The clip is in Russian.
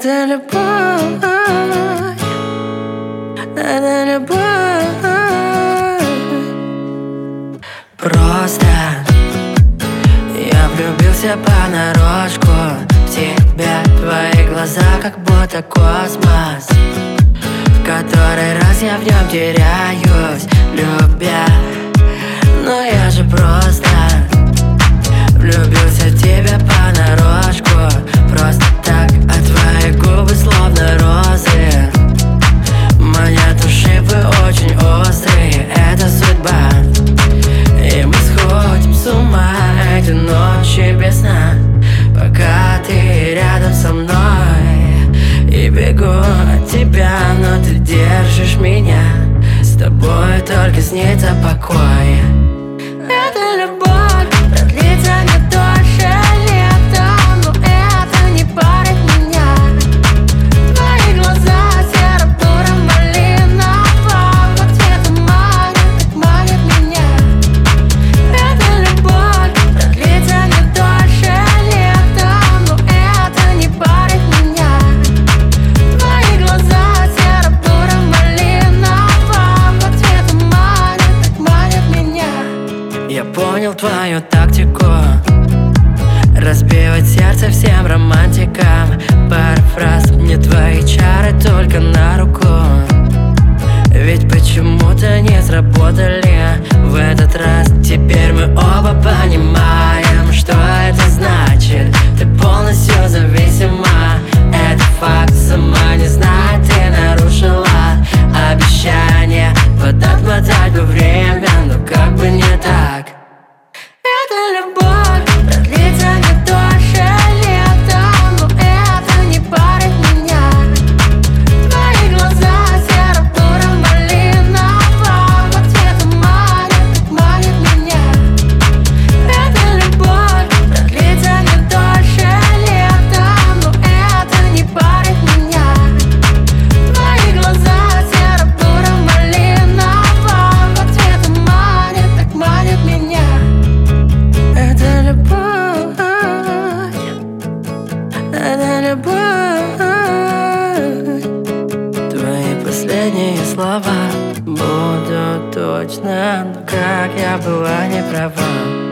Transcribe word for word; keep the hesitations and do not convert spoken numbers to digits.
Это любовь, это любовь. Просто я влюбился понарошку в тебя. Твои глаза как будто космос, в который раз я в нем теряюсь, любя. Но я же просто влюбился в тебя понарошку, просто так. А твои губы словно розы манят уши, вы очень острые, это судьба. И мы сходим с ума эти ночи без сна, пока ты рядом со мной. И бегу от тебя, но ты держишь меня. С тобой только снится покой. Это любовь продлится не дольше лета, но это не парит меня. Твои глаза серо-буро-малинового цвета манят, так манят меня. Это любовь продлится не дольше лета, но это не парит меня. Твои глаза серо-буро-малинового цвета манят, так манят меня. Я понял твою тактику разбивать сердце всем романтикам. Парафраз: мне твои чары только на руку. Ведь почему-то не сработали в этот раз. Теперь мы оба понимаем, что это значит. Ты полностью зависима, это факт. Сама не знаю, ты нарушила обещание. Подотмотать бы время, но как бы не так. Это любовь продлится не дольше лета, но это не парит меня. Твои глаза серо-буро-малинового цвета манят, так манят меня. Это любовь продлится не дольше лета, но это не парит меня. Твои глаза серо-буро-малинового цвета манят, так манят меня. Это любовь, это любовь. Твои последние слова будут точно, но как я была не права.